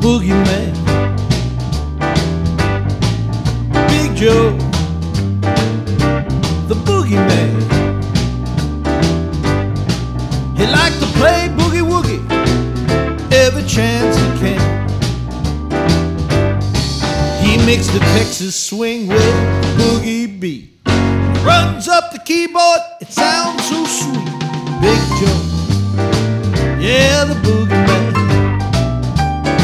boogeyman. Big Joe, the boogeyman. He liked to play boogie woogie every chance he can. He mixed the Texas swing with boogie beat. Runs up the keyboard, it sounds so sweet. Big Joe, yeah, the boogeyman.